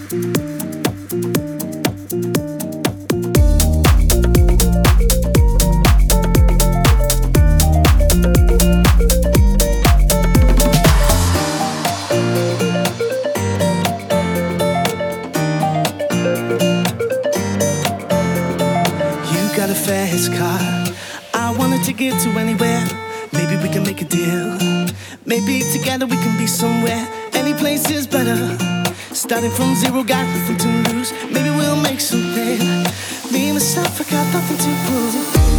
Got a fast car, I want a ticket to anywhere. Maybe we can make a deal. Maybe together we can be somewhere. Any place is better. Starting from zero, got nothing to lose. Maybe we'll make something. Me, myself, I got nothing to prove.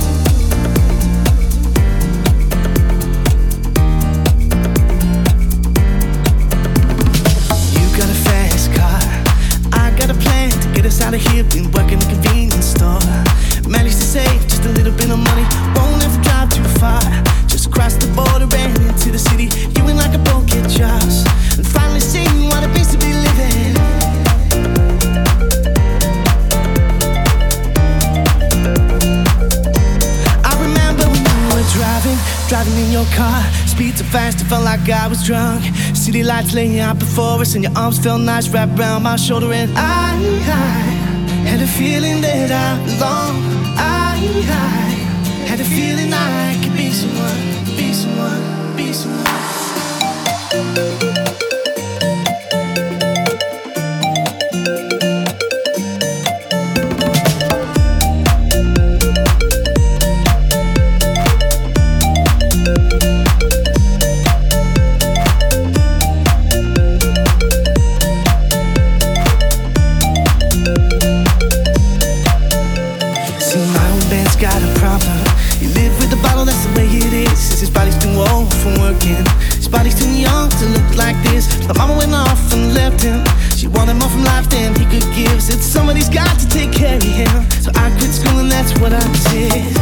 You got a fast car, I got a plan to get us out of here. Been working a convenience store. Managed to save just a little bit of money. Won't ever drive too far. Just across the border and into the city. You ain't like a boat, get jobs. And finally seeing what it means to be living. I remember when you were driving in your car. Speed so fast, it felt like I was drunk. City lights laying out before us, and your arms felt nice wrapped around my shoulder. And I had a feeling that I belong. I had a feeling I could be someone, be someone, be someone. Got a problem. You live with the bottle, that's the way it is. Since his body's too old for working, his body's too young to look like this. My mama went off and left him. She wanted more from life than he could give. Said somebody's got to take care of him. So I quit school and that's what I did.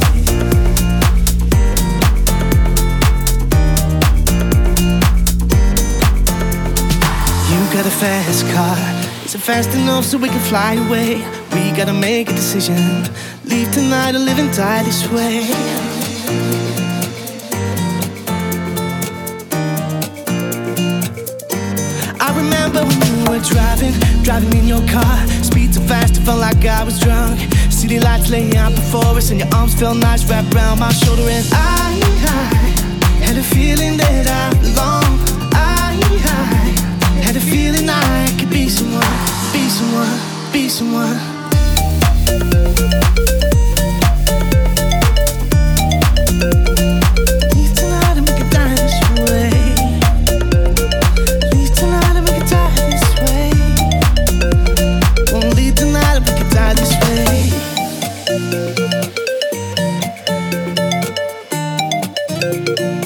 You got a fast car. Is it fast enough so we can fly away? We gotta make a decision. Leave tonight or live and die this way. I remember when you were driving in your car. Speed so fast, it felt like I was drunk. City lights laying out before us, and your arms felt nice wrapped around my shoulder. And I had a feeling that I belong. I had a feeling I could be someone, be someone, be someone. Leave tonight and we can die this way. Leave tonight and we can die this way. Won't leave tonight and we can die this way.